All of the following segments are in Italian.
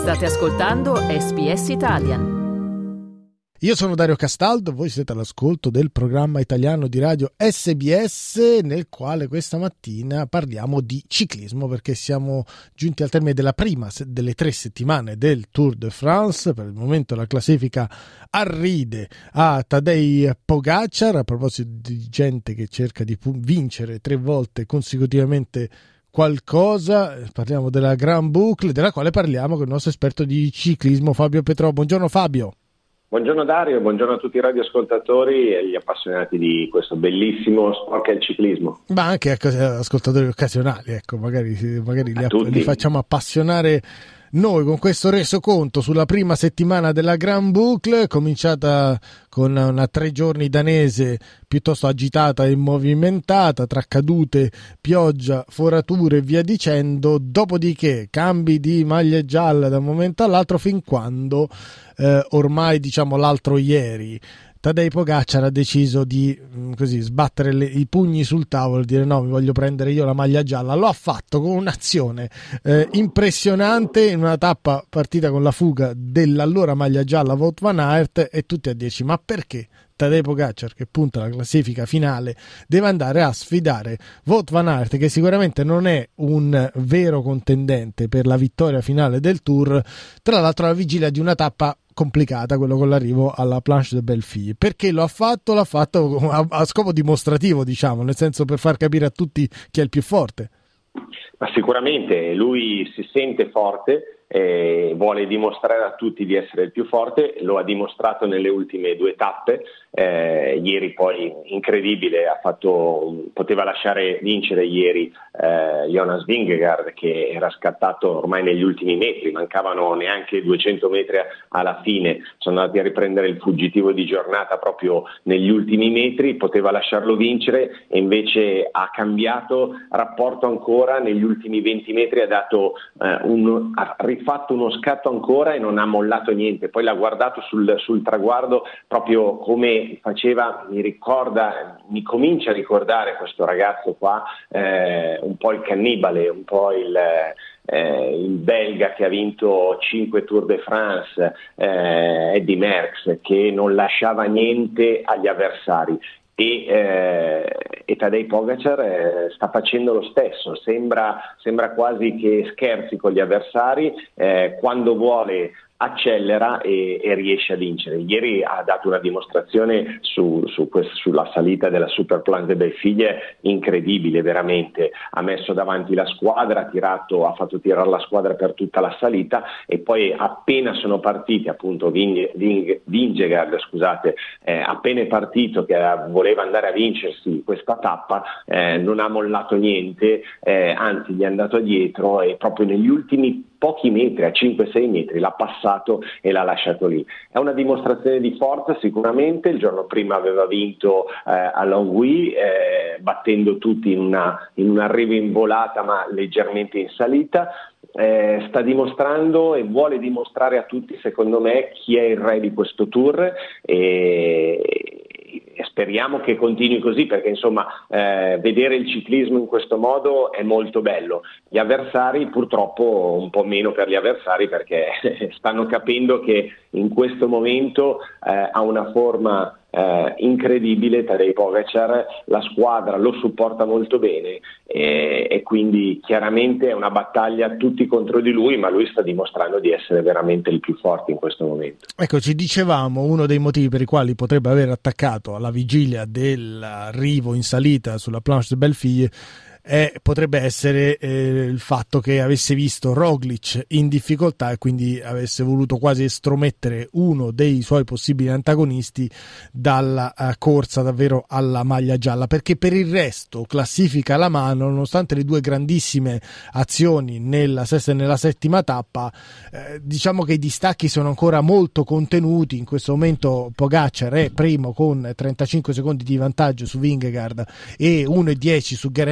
State ascoltando SBS Italian. Io sono Dario Castaldo, voi siete all'ascolto del programma italiano di radio SBS, nel quale questa mattina parliamo di ciclismo, perché siamo giunti al termine della prima delle 3 settimane del Tour de France. Per il momento la classifica arride a Tadej Pogačar, a proposito di gente che cerca di vincere 3 volte consecutivamente qualcosa. Parliamo della Grand Boucle, della quale parliamo con il nostro esperto di ciclismo Fabio Petrò. Buongiorno Fabio. Buongiorno Dario, buongiorno a tutti i radioascoltatori e gli appassionati di questo bellissimo sport che è il ciclismo. Ma anche ascoltatori occasionali, ecco, magari li facciamo appassionare noi con questo resoconto sulla prima settimana della Grand Boucle, cominciata con una 3 giorni danese piuttosto agitata e movimentata, tra cadute, pioggia, forature e via dicendo, dopodiché cambi di maglia gialla da un momento all'altro, fin quando ormai diciamo l'altro ieri Tadej Pogačar ha deciso di sbattere i pugni sul tavolo e dire no, mi voglio prendere io la maglia gialla. Lo ha fatto con un'azione impressionante in una tappa partita con la fuga dell'allora maglia gialla Wout van Aert, e tutti a dirci ma perché Tadej Pogačar, che punta alla classifica finale, deve andare a sfidare Wout van Aert, che sicuramente non è un vero contendente per la vittoria finale del Tour, tra l'altro alla vigilia di una tappa complicata, quello con l'arrivo alla Planche de Belleville. Perché lo ha fatto? L'ha fatto a scopo dimostrativo, diciamo, nel senso per far capire a tutti chi è il più forte. Ma sicuramente lui si sente forte, vuole dimostrare a tutti di essere il più forte, lo ha dimostrato nelle ultime 2 tappe, ieri poi incredibile, poteva lasciare vincere ieri Jonas Vingegaard, che era scattato ormai negli ultimi metri, mancavano neanche 200 metri alla fine, sono andati a riprendere il fuggitivo di giornata proprio negli ultimi metri, poteva lasciarlo vincere e invece ha cambiato rapporto ancora negli ultimi 20 metri, ha rifatto uno scatto ancora e non ha mollato niente, poi l'ha guardato sul traguardo proprio come faceva, mi comincia a ricordare questo ragazzo qua, un po' il cannibale, un po' il belga che ha vinto 5 Tour de France, Eddy Merckx, che non lasciava niente agli avversari. E Tadej Pogačar sta facendo lo stesso, sembra quasi che scherzi con gli avversari, quando vuole accelera e riesce a vincere. Ieri ha dato una dimostrazione sulla salita della Super Planche de Belleville incredibile, veramente. Ha messo davanti la squadra, ha fatto tirare la squadra per tutta la salita, e poi appena sono partiti, appunto Vingegaard, appena è partito che voleva andare a vincersi questa tappa, non ha mollato niente, anzi gli è andato dietro e proprio negli ultimi pochi metri, a 5-6 metri, l'ha passato e l'ha lasciato lì. È una dimostrazione di forza sicuramente. Il giorno prima aveva vinto a Longwy, battendo tutti in un arrivo in volata ma leggermente in salita. Sta dimostrando e vuole dimostrare a tutti, secondo me, chi è il re di questo Tour, e speriamo che continui così, perché insomma vedere il ciclismo in questo modo è molto bello. Gli avversari purtroppo un po' meno per gli avversari, perché stanno capendo che in questo momento ha una forma incredibile Tadej Pogačar, la squadra lo supporta molto bene, e quindi chiaramente è una battaglia tutti contro di lui, ma lui sta dimostrando di essere veramente il più forte in questo momento. Ecco, ci dicevamo, uno dei motivi per i quali potrebbe aver attaccato alla vigilia dell'arrivo in salita sulla Planche de Belleville potrebbe essere il fatto che avesse visto Roglic in difficoltà e quindi avesse voluto quasi estromettere uno dei suoi possibili antagonisti dalla corsa davvero alla maglia gialla, perché per il resto, classifica alla mano, nonostante le 2 grandissime azioni nella sesta e nella settima tappa, diciamo che i distacchi sono ancora molto contenuti. In questo momento Pogačar è primo con 35 secondi di vantaggio su Vingegaard e 1,10 su Geraint Thomas,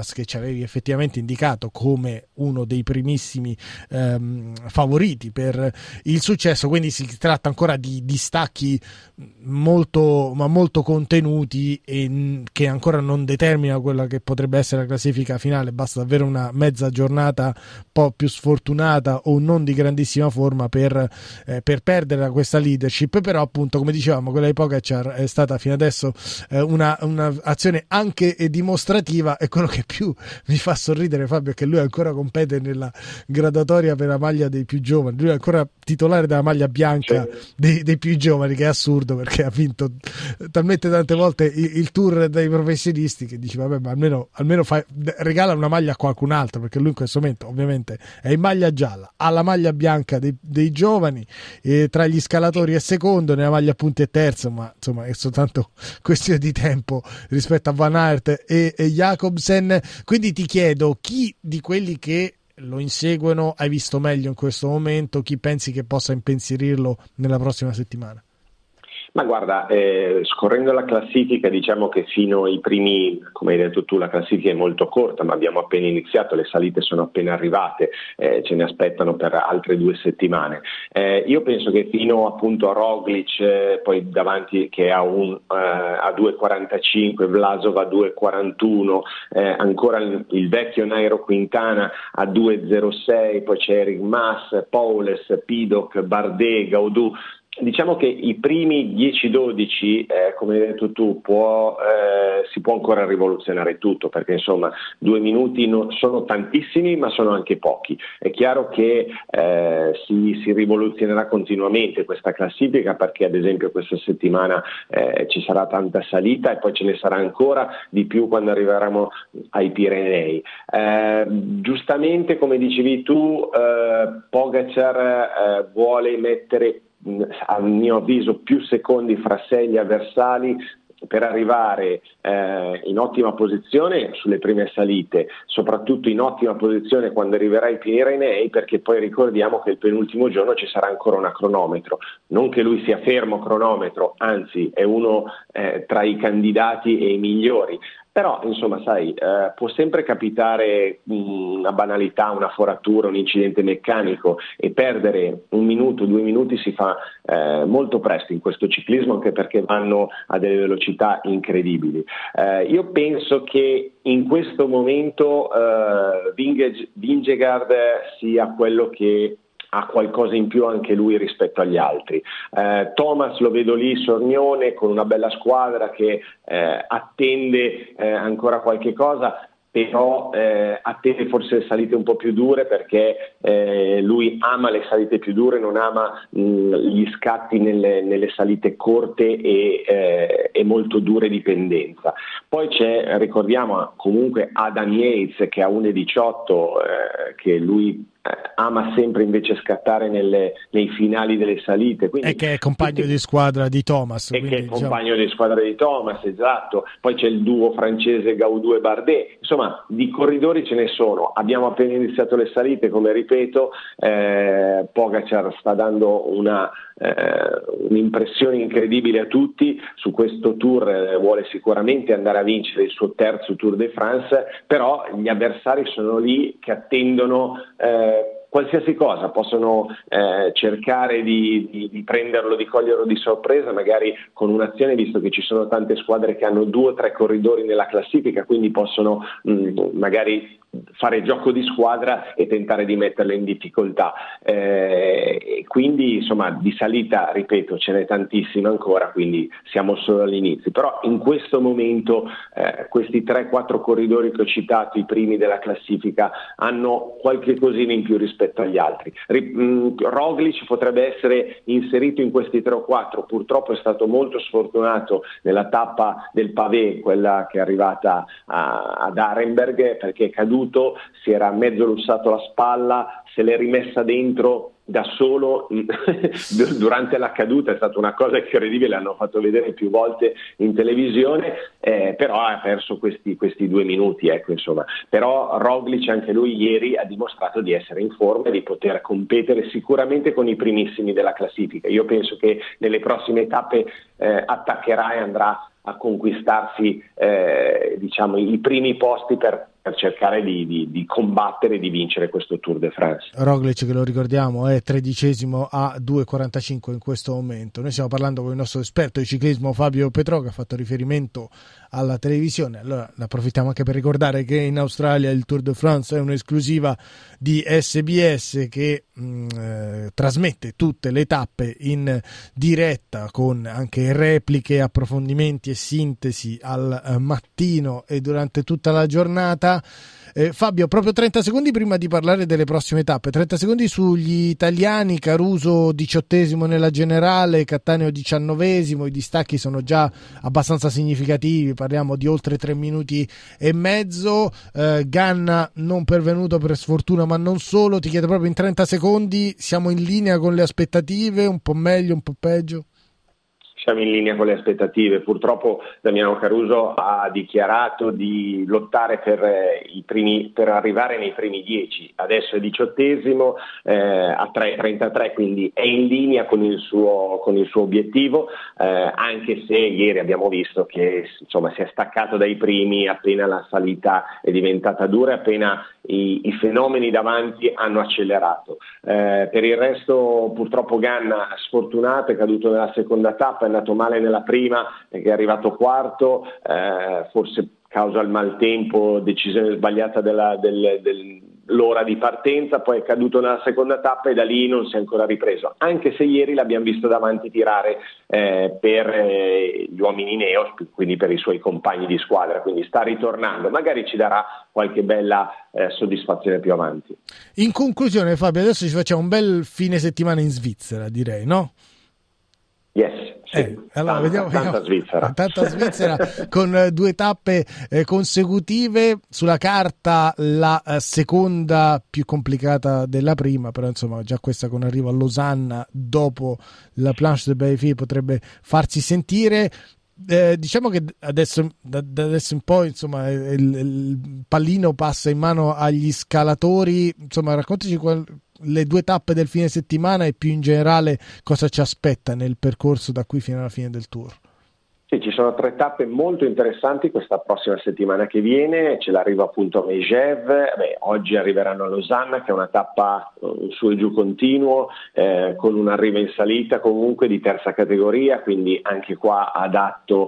Thomas, che ci avevi effettivamente indicato come uno dei primissimi favoriti per il successo, quindi si tratta ancora di distacchi molto contenuti e che ancora non determina quella che potrebbe essere la classifica finale. Basta davvero una mezza giornata un po' più sfortunata o non di grandissima forma per perdere questa leadership. Però appunto, come dicevamo, quella di Pogačar è stata fino adesso una azione anche dimostrativa, e quello che più mi fa sorridere, Fabio, è che lui ancora compete nella gradatoria per la maglia dei più giovani, lui è ancora titolare della maglia bianca dei più giovani, che è assurdo perché ha vinto talmente tante volte il tour dei professionisti che dici vabbè, ma almeno regala una maglia a qualcun altro, perché lui in questo momento ovviamente è in maglia gialla, ha la maglia bianca dei giovani, e tra gli scalatori è secondo, nella maglia a punti è terzo, ma insomma è soltanto questione di tempo rispetto a Van Aert e Jacobsen. Quindi ti chiedo, chi di quelli che lo inseguono hai visto meglio in questo momento? Chi pensi che possa impensierirlo nella prossima settimana? Ma guarda, scorrendo la classifica, diciamo che fino ai primi, come hai detto tu, la classifica è molto corta, ma abbiamo appena iniziato, le salite sono appena arrivate, ce ne aspettano per altre 2 settimane. Io penso che fino appunto a Roglic, poi davanti che a 2,45, Vlasov a 2,41, ancora il vecchio Nairo Quintana a 2,06, poi c'è Eric Mas, Powles, Pidcock, Bardet, Gaudu. Diciamo che i primi 10-12, come hai detto tu, si può ancora rivoluzionare tutto, perché insomma 2 minuti sono tantissimi, ma sono anche pochi. È chiaro che si rivoluzionerà continuamente questa classifica, perché ad esempio questa settimana ci sarà tanta salita e poi ce ne sarà ancora di più quando arriveremo ai Pirenei. Giustamente, come dicevi tu, Pogačar vuole mettere, a mio avviso, più secondi fra sé gli avversari per arrivare in ottima posizione sulle prime salite, soprattutto in ottima posizione quando arriverà ai Pirenei, perché poi ricordiamo che il penultimo giorno ci sarà ancora una cronometro. Non che lui sia fermo cronometro, anzi è uno tra i candidati e i migliori. Però, insomma, sai, può sempre capitare una banalità, una foratura, un incidente meccanico, e perdere 1 minuto, 2 minuti si fa molto presto in questo ciclismo, anche perché vanno a delle velocità incredibili. Io penso che in questo momento Vingegaard sia quello che ha qualcosa in più anche lui rispetto agli altri. Thomas lo vedo lì sornione, con una bella squadra che attende ancora qualche cosa, però attende forse salite un po' più dure, perché lui ama le salite più dure, non ama gli scatti nelle salite corte e molto dure di pendenza. Poi c'è, ricordiamo comunque, Adam Yates, che ha 1,18, che lui ama sempre invece scattare nei finali delle salite, quindi, e che è compagno di squadra di Thomas, e quindi, che è compagno di squadra di Thomas, esatto. Poi c'è il duo francese Gaudu e Bardet. Insomma, di corridori ce ne sono. Abbiamo appena iniziato le salite, come ripeto, Pogačar sta dando un'impressione incredibile a tutti su questo tour, vuole sicuramente andare a vincere il suo terzo Tour de France, però gli avversari sono lì che attendono qualsiasi cosa, possono cercare di prenderlo, di coglierlo di sorpresa, magari con un'azione, visto che ci sono tante squadre che hanno 2 o 3 corridori nella classifica, quindi possono magari fare gioco di squadra e tentare di metterle in difficoltà. Quindi insomma di salita, ripeto, ce n'è tantissima ancora, quindi siamo solo all'inizio. Però in questo momento questi 3-4 corridori che ho citato, i primi della classifica, hanno qualche cosina in più rispetto agli altri. Roglic potrebbe essere inserito in questi 3 o 4, purtroppo è stato molto sfortunato nella tappa del pavé, quella che è arrivata ad Arenberg, perché è caduto, si era mezzo lussato la spalla, se l'è rimessa dentro da solo durante la caduta. È stata una cosa incredibile, l'hanno fatto vedere più volte in televisione, però ha perso questi 2 minuti, ecco, insomma. Però Roglic anche lui ieri ha dimostrato di essere in forma e di poter competere sicuramente con i primissimi della classifica. Io penso che nelle prossime tappe attaccherà e andrà a conquistarsi diciamo i primi posti per per cercare di combattere e di vincere questo Tour de France. Roglic, che lo ricordiamo, è 13° a 2,45 in questo momento. Noi stiamo parlando con il nostro esperto di ciclismo Fabio Petrò, che ha fatto riferimento alla televisione. Allora ne approfittiamo anche per ricordare che in Australia il Tour de France è un'esclusiva di SBS che trasmette tutte le tappe in diretta, con anche repliche, approfondimenti e sintesi al mattino e durante tutta la giornata. Fabio, proprio 30 secondi prima di parlare delle prossime tappe, 30 secondi sugli italiani. Caruso 18° nella generale, Cattaneo 19°, i distacchi sono già abbastanza significativi, parliamo di oltre 3 minuti e mezzo. Ganna non pervenuto per sfortuna, ma non solo. Ti chiedo proprio in 30 secondi, siamo in linea con le aspettative, un po' meglio, un po' peggio? Siamo in linea con le aspettative. Purtroppo Damiano Caruso ha dichiarato di lottare per arrivare nei primi 10, adesso è 18° a 3,33, quindi è in linea con il suo obiettivo, anche se ieri abbiamo visto che insomma si è staccato dai primi appena la salita è diventata dura, appena i fenomeni davanti hanno accelerato. Per il resto purtroppo Ganna sfortunato, è caduto nella seconda tappa, è andato male nella prima, che è arrivato quarto, forse causa il maltempo, decisione sbagliata dell'ora di partenza, poi è caduto nella seconda tappa e da lì non si è ancora ripreso, anche se ieri l'abbiamo visto davanti tirare per gli uomini Neos, quindi per i suoi compagni di squadra, quindi sta ritornando, magari ci darà qualche bella soddisfazione più avanti. In conclusione, Fabio, adesso ci facciamo un bel fine settimana in Svizzera, direi, no? Yes. Sì, allora vediamo tanta Svizzera con 2 tappe consecutive. Sulla carta la seconda più complicata della prima, però insomma già questa con arrivo a Losanna dopo la Planche de Belfi potrebbe farsi sentire. Diciamo che adesso, da adesso in poi insomma il pallino passa in mano agli scalatori. Insomma, raccontaci le 2 tappe del fine settimana e più in generale cosa ci aspetta nel percorso da qui fino alla fine del Tour. Sì, ci sono 3 tappe molto interessanti questa prossima settimana che viene, ce l'arrivo appunto a Megève, oggi arriveranno a Losanna, che è una tappa su e giù continuo, con un arrivo in salita comunque di terza categoria, quindi anche qua adatto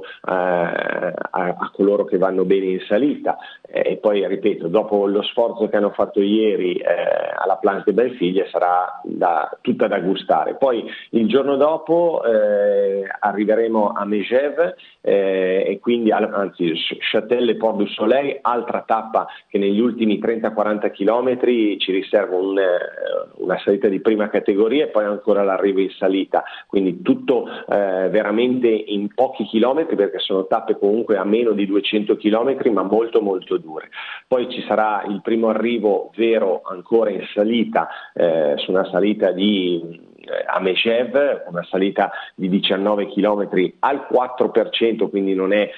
a coloro che vanno bene in salita, e poi ripeto, dopo lo sforzo che hanno fatto ieri alla Planche de Belfiglie sarà tutta da gustare. Poi il giorno dopo arriveremo a Megève, e quindi anzi Châtel et Port du Soleil, altra tappa che negli ultimi 30-40 chilometri ci riserva una salita di prima categoria e poi ancora l'arrivo in salita, quindi tutto veramente in pochi chilometri, perché sono tappe comunque a meno di 200 chilometri ma molto molto dure. Poi ci sarà il primo arrivo vero ancora in salita, su una salita a Megève, una salita di 19 km al 4%, quindi non è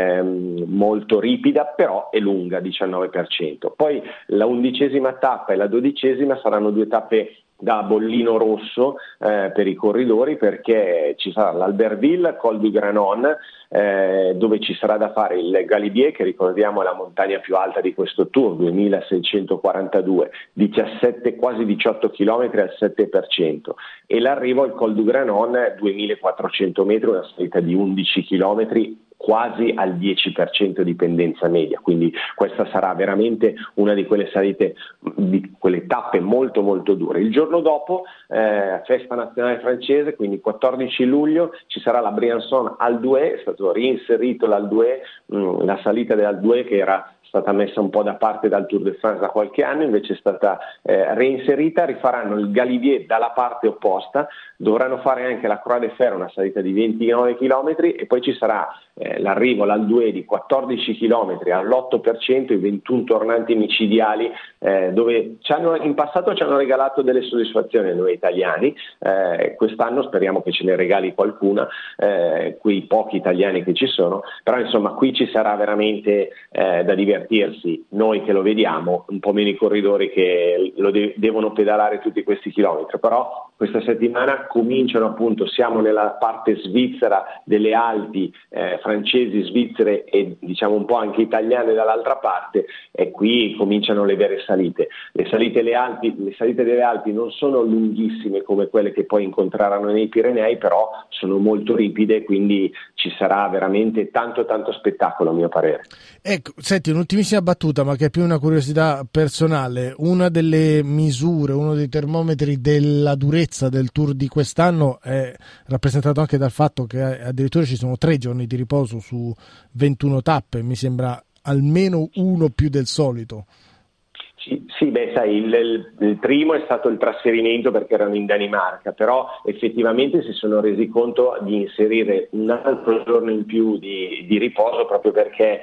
molto ripida, però è lunga, 19%. Poi la 11ª tappa e la 12ª saranno 2 tappe da bollino rosso per i corridori, perché ci sarà l'Albertville, Col du Granon, dove ci sarà da fare il Galibier, che ricordiamo è la montagna più alta di questo Tour, 2642, 17, quasi 18 km al 7%, e l'arrivo al Col du Granon, 2400 metri, una salita di 11 km, quasi al 10% di pendenza media, quindi questa sarà veramente una di quelle salite, di quelle tappe molto molto dure. Il giorno dopo, festa nazionale francese, quindi 14 luglio, ci sarà la Briançon Alpe, è stato reinserito l'Alpe, la salita dell'Alpe che era stata messa un po' da parte dal Tour de France da qualche anno, invece è stata reinserita. Rifaranno il Galibier dalla parte opposta, dovranno fare anche la Croix de Fer, una salita di 29 km, e poi ci sarà l'arrivo all'Alpe di 14 km all'8%, i 21 tornanti micidiali, dove in passato ci hanno regalato delle soddisfazioni noi italiani, quest'anno speriamo che ce ne regali qualcuna, quei pochi italiani che ci sono, però insomma qui ci sarà veramente da divertirsi, noi che lo vediamo, un po' meno i corridori che devono pedalare tutti questi chilometri, però questa settimana cominciano appunto, siamo nella parte svizzera delle Alpi, francesi, svizzere e diciamo un po' anche italiane dall'altra parte, e qui cominciano le vere salite. Le salite delle Alpi non sono lunghissime come quelle che poi incontreranno nei Pirenei, però sono molto ripide, quindi ci sarà veramente tanto spettacolo a mio parere. Ecco, senti, un'ultimissima battuta, ma che è più una curiosità personale. Una delle misure, uno dei termometri della durezza del Tour di quest'anno è rappresentato anche dal fatto che addirittura ci sono 3 giorni di riposo su 21 tappe, mi sembra almeno uno più del solito. Sì, sai, il primo è stato il trasferimento perché erano in Danimarca, però effettivamente si sono resi conto di inserire un altro giorno in più di riposo, proprio perché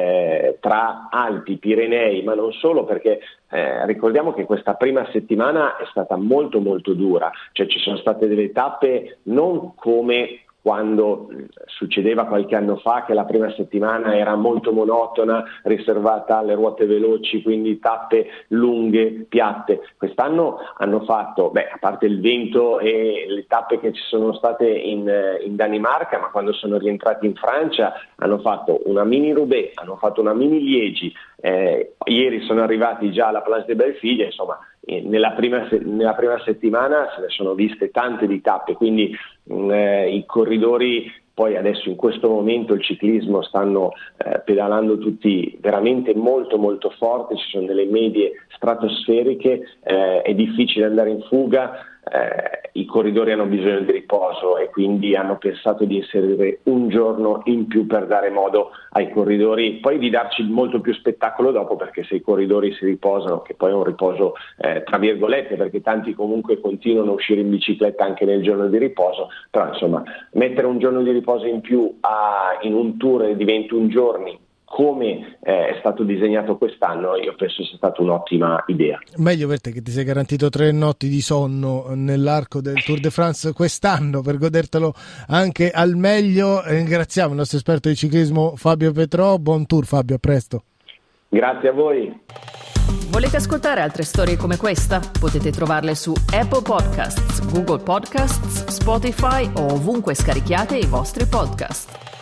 tra Alpi, Pirenei, ma non solo, perché ricordiamo che questa prima settimana è stata molto dura, cioè ci sono state delle tappe non come quando succedeva qualche anno fa, che la prima settimana era molto monotona, riservata alle ruote veloci, quindi tappe lunghe, piatte. Quest'anno hanno fatto, a parte il vento e le tappe che ci sono state in Danimarca, ma quando sono rientrati in Francia hanno fatto una mini Roubaix, hanno fatto una mini Liegi, ieri sono arrivati già alla Place des Belles Filles, insomma nella prima settimana se ne sono viste tante di tappe, quindi i corridori poi adesso in questo momento il ciclismo stanno pedalando tutti veramente molto forte, ci sono delle medie stratosferiche, è difficile andare in fuga, i corridori hanno bisogno di riposo e quindi hanno pensato di inserire un giorno in più per dare modo ai corridori poi di darci molto più spettacolo dopo, perché se i corridori si riposano, che poi è un riposo tra virgolette, perché tanti comunque continuano a uscire in bicicletta anche nel giorno di riposo, però insomma mettere un giorno di riposo in più in un tour di 21 giorni come è stato disegnato quest'anno, io penso sia stata un'ottima idea. Meglio per te che ti sei garantito 3 notti di sonno nell'arco del Tour de France quest'anno per godertelo anche al meglio. Ringraziamo il nostro esperto di ciclismo Fabio Petrò. Buon tour Fabio, a presto. Grazie a voi. Volete ascoltare altre storie come questa? Potete trovarle su Apple Podcasts, Google Podcasts, Spotify o ovunque scarichiate i vostri podcast.